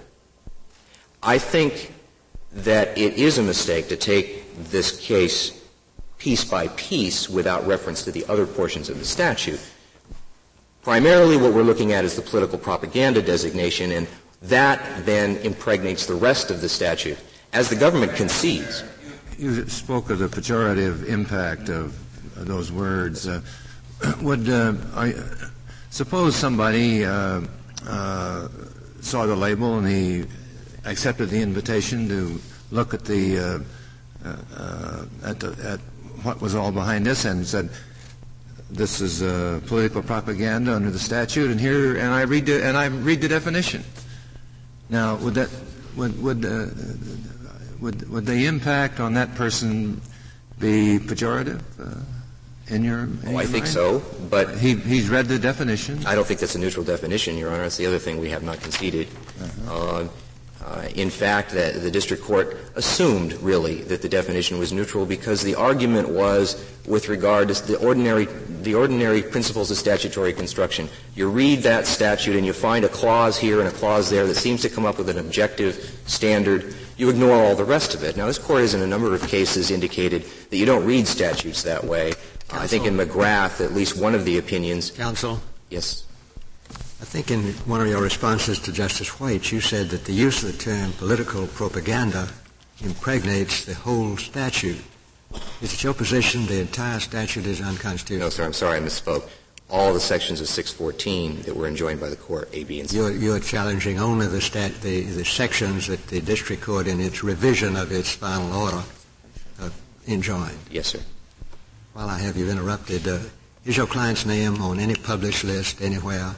I think that it is a mistake to take this case piece by piece without reference to the other portions of the statute. Primarily what we're looking at is the political propaganda designation, and that then impregnates the rest of the statute. As the government concedes. You spoke of the pejorative impact of those words. Uh, would uh, I, suppose somebody uh, uh, saw the label and he accepted the invitation to look at the uh, uh, at, the, at what was all behind this and said, "This is uh, political propaganda under the statute," and here and I read the, and I read the definition. Now, would that would would uh, Would, would the impact on that person be pejorative uh, in your in Oh, your I think mind? so, but he, he's read the definition. I don't think that's a neutral definition, Your Honor. That's the other thing we have not conceded. Uh-huh. Uh, uh, in fact, that the district court assumed, really, that the definition was neutral because the argument was with regard to the ordinary the ordinary principles of statutory construction. You read that statute and you find a clause here and a clause there that seems to come up with an objective standard. You ignore all the rest of it. Now, this Court has in a number of cases indicated that you don't read statutes that way. Uh, I think in McGrath, at least one of the opinions. Counsel? Yes. I think in one of your responses to Justice White, you said that the use of the term political propaganda impregnates the whole statute. Is it your position the entire statute is unconstitutional? No, sir. I'm sorry. I misspoke. All the sections of six fourteen that were enjoined by the Court, A, B, and C. You're, you're challenging only the, stat, the, the sections that the district court, in its revision of its final order, uh, enjoined. Yes, sir. While I have you interrupted, uh, is your client's name on any published list anywhere?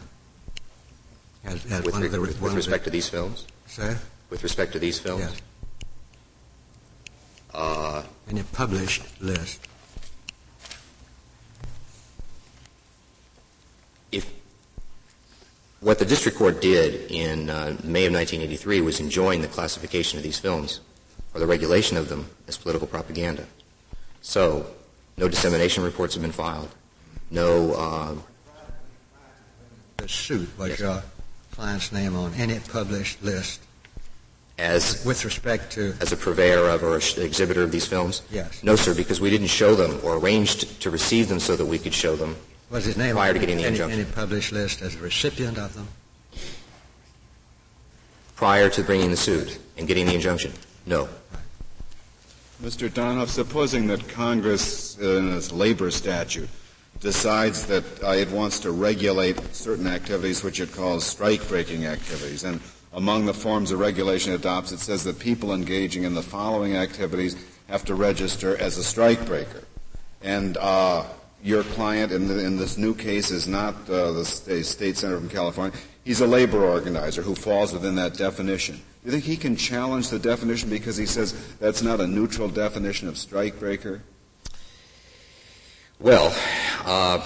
As, as with, one re- of the, with, one with respect of the, to these films? Sir? With respect to these films? Yes. Uh, any published list? If what the district court did in uh, May of nineteen eighty-three was enjoin the classification of these films or the regulation of them as political propaganda. So, no dissemination reports have been filed. No. Uh, the suit was yes. your client's name on any published list as with respect to as a purveyor of or exhibitor of these films? Yes. No, sir, because we didn't show them or arranged to receive them so that we could show them. Was his name prior on to getting the any, injunction. any published list as a recipient of them? Prior to bringing the suit and getting the injunction? No. Mister Donoff, supposing that Congress, in its labor statute, decides that uh, it wants to regulate certain activities which it calls strike-breaking activities, and among the forms of regulation it adopts, it says that people engaging in the following activities have to register as a strike-breaker. And uh, your client in, the, in this new case is not uh, the state, state senator from California. He's a labor organizer who falls within that definition. Do you think he can challenge the definition because he says that's not a neutral definition of strikebreaker? Well, uh,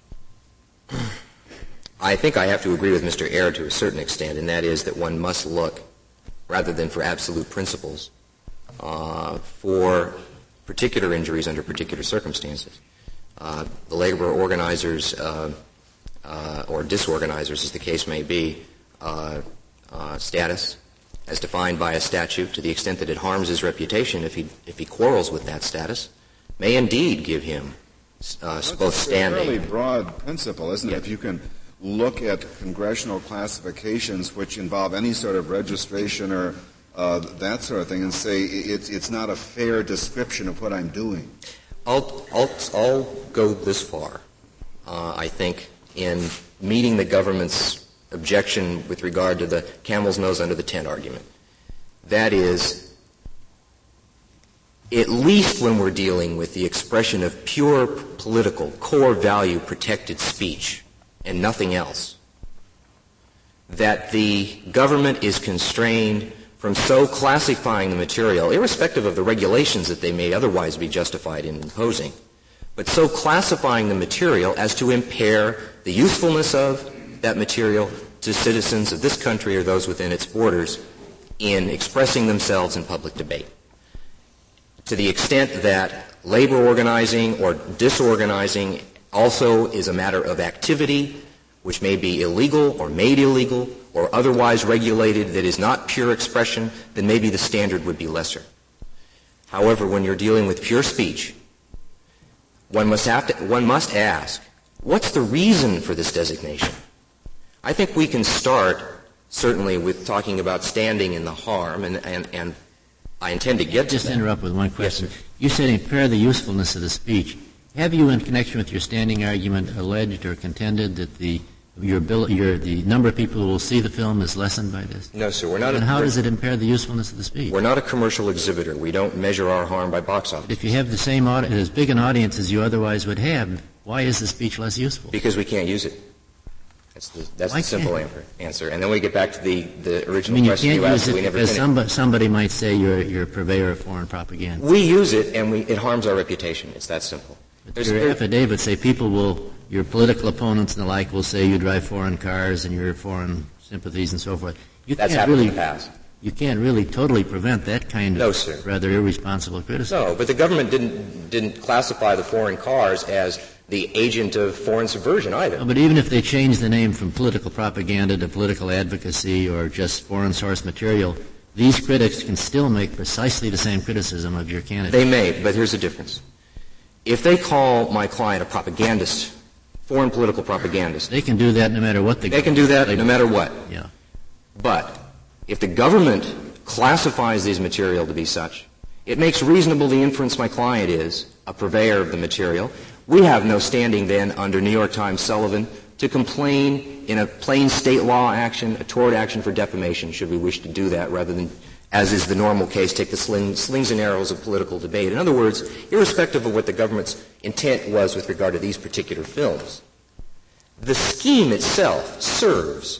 I think I have to agree with Mister Eyre to a certain extent, and that is that one must look, rather than for absolute principles, uh, for particular injuries under particular circumstances. uh, the labor organizers uh, uh, or disorganizers, as the case may be, uh, uh, status, as defined by a statute, to the extent that it harms his reputation if he if he quarrels with that status, may indeed give him uh, both standing. It's a fairly broad principle, isn't it? Yeah. If you can look at congressional classifications which involve any sort of registration or uh, that sort of thing, and say it's it's not a fair description of what I'm doing. I'll I'll, I'll go this far. Uh, I think in meeting the government's objection with regard to the camel's nose under the tent argument. That is, at least when we're dealing with the expression of pure political, core value protected speech and nothing else, that the government is constrained from so classifying the material, irrespective of the regulations that they may otherwise be justified in imposing, but so classifying the material as to impair the usefulness of that material to citizens of this country or those within its borders in expressing themselves in public debate. To the extent that labor organizing or disorganizing also is a matter of activity which may be illegal or made illegal or otherwise regulated that is not pure expression, then maybe the standard would be lesser. However, when you're dealing with pure speech, one must have to, one must ask, what's the reason for this designation? I think we can start, certainly, with talking about standing in the harm, and, and, and I intend to get Just to that. interrupt with one question. Yes, you said impair the usefulness of the speech. Have you, in connection with your standing argument, alleged or contended that the your, bill, your the number of people who will see the film is lessened by this? No, sir. We're not. And a, how does it impair the usefulness of the speech? We're not a commercial exhibitor. We don't measure our harm by box office. If you have the same audi- as big an audience as you otherwise would have, why is the speech less useful? Because we can't use it. That's the, that's Why the simple can't? answer. And then we get back to the, the I original mean, you question can't you asked use that it we never because finished. somebody, somebody might say you're, you're a purveyor of foreign propaganda. We use it, and we, it harms our reputation. It's that simple. There's, Your there, affidavit say people will, your political opponents and the like will say you drive foreign cars and your foreign sympathies and so forth. You that's can't happened really, in the past. You can't really totally prevent that kind of No, sir. rather irresponsible criticism. No, but the government didn't didn't classify the foreign cars as the agent of foreign subversion either. No, but even if they change the name from political propaganda to political advocacy or just foreign source material, these critics can still make precisely the same criticism of your candidate. They may, but here's the difference. If they call my client a propagandist, foreign political propagandist, They can do that no matter what the they can do that no matter what. Yeah. But if the government classifies these material to be such, it makes reasonable the inference my client is a purveyor of the material. We have no standing then under New York Times Sullivan to complain in a plain state law action, a tort action for defamation, should we wish to do that, rather than, as is the normal case, take the sling, slings and arrows of political debate. In other words, irrespective of what the government's intent was with regard to these particular films, the scheme itself serves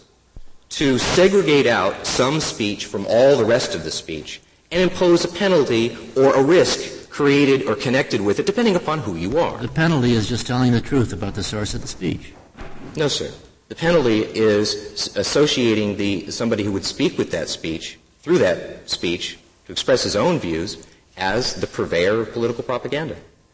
to segregate out some speech from all the rest of the speech and impose a penalty or a risk created or connected with it, depending upon who you are. The penalty is just telling the truth about the source of the speech. No, sir. The penalty is associating the somebody who would speak with that speech, through that speech, to express his own views, as the purveyor of political propaganda.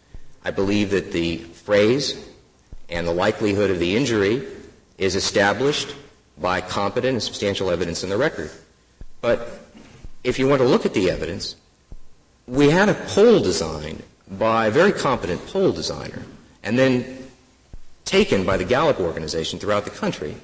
I believe that the phrase and the likelihood of the injury is established by competent and substantial evidence in the record. But if you want to look at the evidence, we had a poll designed by a very competent poll designer and then taken by the Gallup organization throughout the country,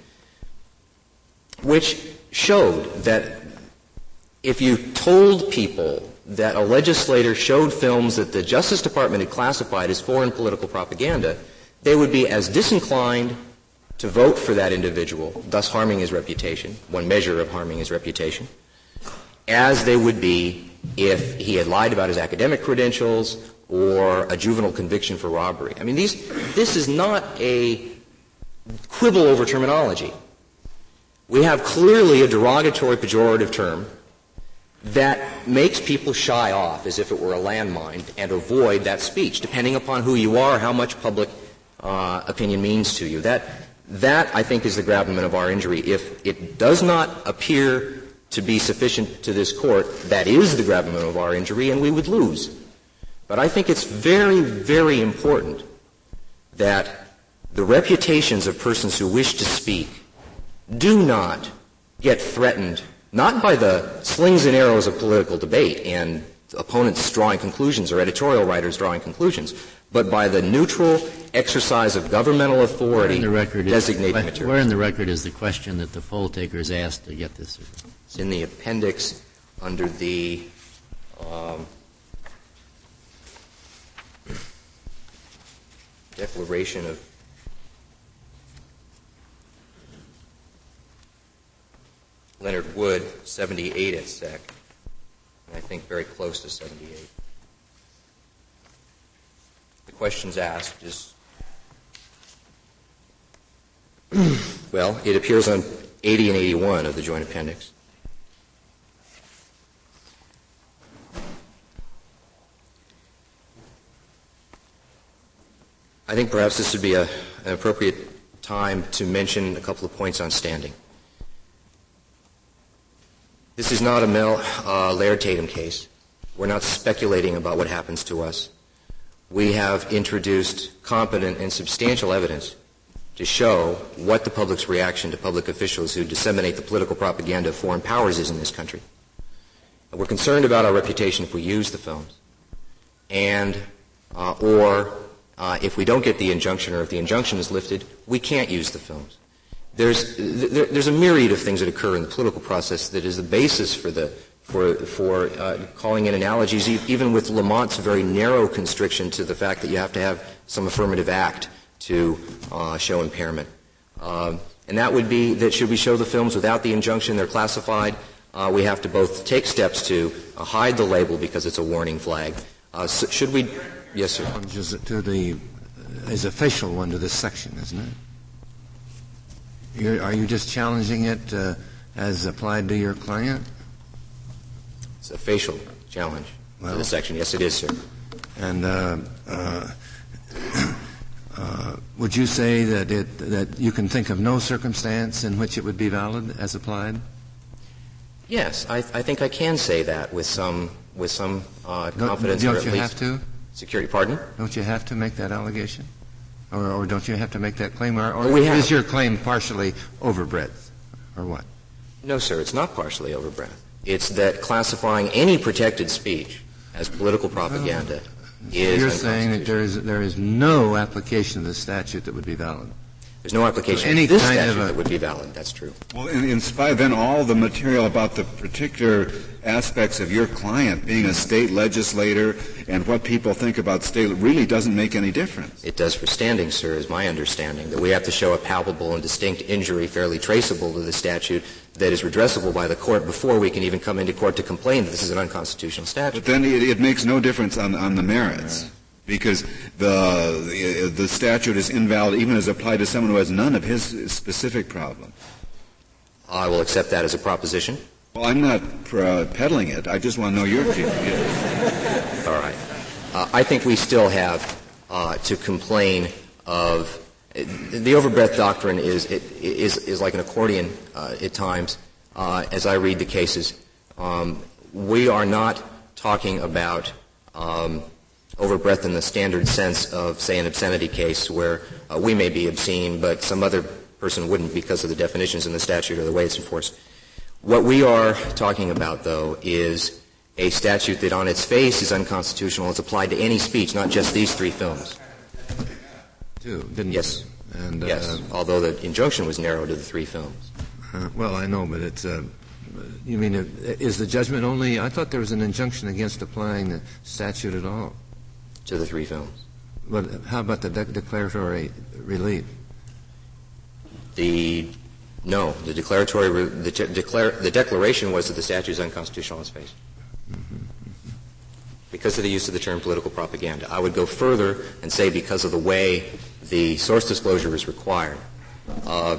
which showed that if you told people that a legislator showed films that the Justice Department had classified as foreign political propaganda, they would be as disinclined to vote for that individual, thus harming his reputation, one measure of harming his reputation, as they would be if he had lied about his academic credentials or a juvenile conviction for robbery. I mean, these, this is not a quibble over terminology. We have clearly a derogatory, pejorative term that makes people shy off as if it were a landmine and avoid that speech, depending upon who you are, how much public uh, opinion means to you. That, that, I think, is the gravamen of our injury. If it does not appear to be sufficient to this Court, that is the gravamen of our injury, and we would lose. But I think it's very, very important that the reputations of persons who wish to speak do not get threatened not by the slings and arrows of political debate and opponents drawing conclusions or editorial writers drawing conclusions, but by the neutral exercise of governmental authority designating materials. Where in the record is the question that the poll takers asked to get this? It's in the appendix under the um, declaration of Leonard Wood, seventy-eight at sec, and I think very close to seventy-eight. The questions asked is, well, it appears on eighty and eighty-one of the joint appendix. I think perhaps this would be a, an appropriate time to mention a couple of points on standing. This is not a Mel uh, Laird Tatum case. We're not speculating about what happens to us. We have introduced competent and substantial evidence to show what the public's reaction to public officials who disseminate the political propaganda of foreign powers is in this country. We're concerned about our reputation if we use the films, and uh, or uh, if we don't get the injunction, or if the injunction is lifted, we can't use the films. There's there, there's a myriad of things that occur in the political process that is the basis for the for for uh, calling in analogies, e- even with Lamont's very narrow constriction to the fact that you have to have some affirmative act to uh, show impairment. Um, and that would be that should we show the films without the injunction, they're classified, uh, we have to both take steps to uh, hide the label because it's a warning flag. Uh, so should we? Yes, sir. To the is a facial one to this section, isn't it? You're, are you just challenging it uh, as applied to your client? It's a facial challenge well, to this section. Yes, it is, sir. And uh, uh, uh, would you say that it that you can think of no circumstance in which it would be valid as applied? Yes, I, I think I can say that with some with some uh, confidence. Don't, don't you or at have least to? Security, pardon? Don't you have to make that allegation? Or, or don't you have to make that claim? Or, or well, we have. Is your claim partially overbreadth? Or what? No, sir, it's not partially overbreadth. It's that classifying any protected speech as political propaganda well, is You're saying that there is, there is no application of the statute that would be valid? There's no application so any of this kind statute of a, that would be valid. That's true. Well, in, in spite, then all the material about the particular aspects of your client being a state legislator and what people think about state really doesn't make any difference. It does for standing, sir, is my understanding, that we have to show a palpable and distinct injury fairly traceable to the statute that is redressable by the court before we can even come into court to complain that this is an unconstitutional statute. But then it, it makes no difference on, on the merits. Right. Because the, the the statute is invalid even as applied to someone who has none of his specific problem. I will accept that as a proposition. Well, I'm not uh, peddling it. I just want to know your view. All right. Uh, I think we still have uh, to complain of uh, the overbreadth doctrine is it, is is like an accordion uh, at times. Uh, as I read the cases, um, we are not talking about. Um, overbreadth in the standard sense of, say, an obscenity case where uh, we may be obscene, but some other person wouldn't because of the definitions in the statute or the way it's enforced. What we are talking about, though, is a statute that on its face is unconstitutional. It's applied to any speech, not just these three films. Too, didn't yes. And, uh, yes, although the injunction was narrowed to the three films. Uh, well, I know, but it's... Uh, you mean, uh, is the judgment only... I thought there was an injunction against applying the statute at all. To the three films. But how about the de- declaratory relief? The no, the declaratory re- the, te- declare, the declaration was that the statute is unconstitutional on its face mm-hmm. because of the use of the term political propaganda. I would go further and say because of the way the source disclosure is required. Uh,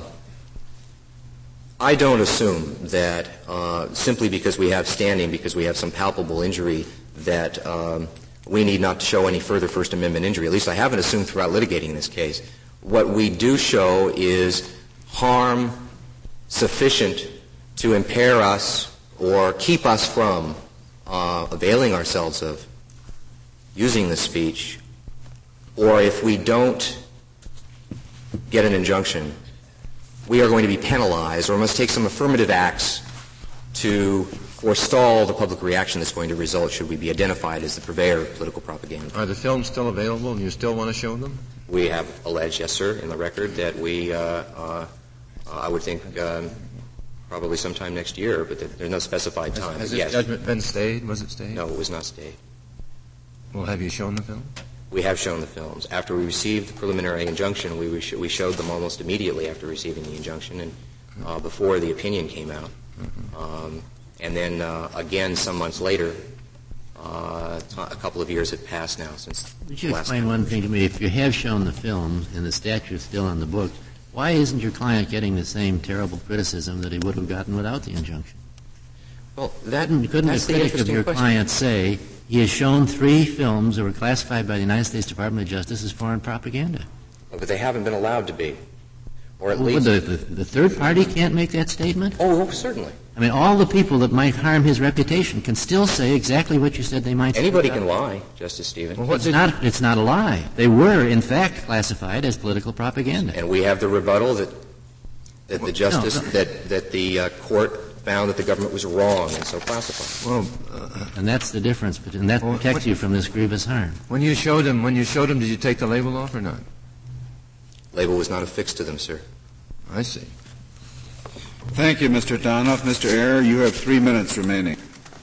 I don't assume that uh, simply because we have standing, because we have some palpable injury, that um, we need not show any further First Amendment injury. At least I haven't assumed throughout litigating this case. What we do show is harm sufficient to impair us or keep us from uh, availing ourselves of using the speech, or if we don't get an injunction, we are going to be penalized or must take some affirmative acts to forestall the public reaction that's going to result should we be identified as the purveyor of political propaganda. Are the films still available and you still want to show them? We have alleged, yes, sir, in the record that we, uh, uh, I would think, um, probably sometime next year, but there's no specified time. Has, has this yes. judgment been stayed? Was it stayed? No, it was not stayed. Well, have you shown the film? We have shown the films. After we received the preliminary injunction, we, we, sh- we showed them almost immediately after receiving the injunction and uh, before the opinion came out. Mm-hmm. Um, and then, uh, again, some months later, uh, a couple of years have passed now since Would you last explain one thing to me? If you have shown the films and the statute's still on the books, why isn't your client getting the same terrible criticism that he would have gotten without the injunction? Well, that, couldn't, couldn't that's a the critic of interesting your question. client say he has shown three films that were classified by the United States Department of Justice as foreign propaganda? But they haven't been allowed to be. Or at well, least... The, the, the third party can't make that statement? Oh, oh, certainly. I mean, all the people that might harm his reputation can still say exactly what you said they might say. Anybody can lie, Justice Stevens. Well, it's, not, it's not a lie. They were, in fact, classified as political propaganda. And we have the rebuttal that that the justice, no, no. that, that the uh, court found that the government was wrong and so classified. Well, uh, and that's the difference, but and that well, protects what, you from this grievous harm. When you showed them, when you showed them, did you take the label off or not? Label was not affixed to them, sir. I see. Thank you, Mister Donoff. Mister Ayer, you have three minutes remaining.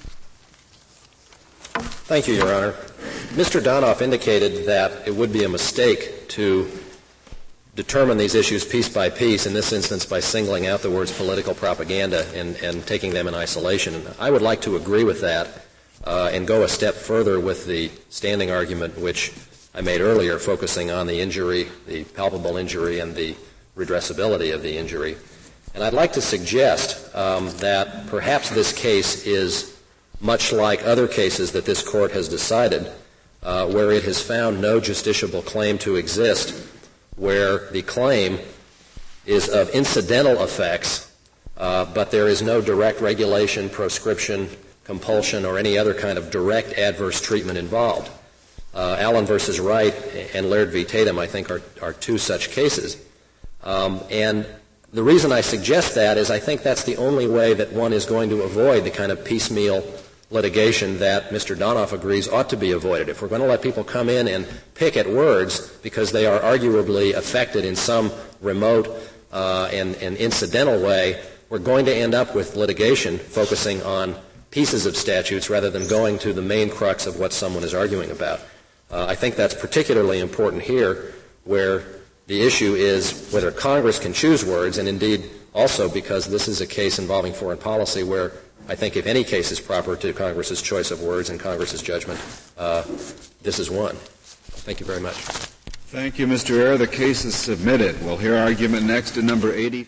Thank you, Your Honor. Mister Donoff indicated that it would be a mistake to determine these issues piece by piece, in this instance by singling out the words political propaganda and, and taking them in isolation. And I would like to agree with that uh, and go a step further with the standing argument which I made earlier, focusing on the injury, the palpable injury, and the redressability of the injury. And I'd like to suggest um, that perhaps this case is much like other cases that this Court has decided, uh, where it has found no justiciable claim to exist, where the claim is of incidental effects, uh, but there is no direct regulation, proscription, compulsion, or any other kind of direct adverse treatment involved. Uh, Allen versus Wright and Laird v. Tatum, I think, are, are two such cases. Um, and the reason I suggest that is I think that's the only way that one is going to avoid the kind of piecemeal litigation that Mister Donoff agrees ought to be avoided. If we're going to let people come in and pick at words because they are arguably affected in some remote uh, and, and incidental way, we're going to end up with litigation focusing on pieces of statutes rather than going to the main crux of what someone is arguing about. Uh, I think that's particularly important here, where the issue is whether Congress can choose words, and indeed also because this is a case involving foreign policy where I think if any case is proper to Congress's choice of words and Congress's judgment, uh, this is one. Thank you very much. Thank you, Mister Ayer. The case is submitted. We'll hear argument next in number eighty.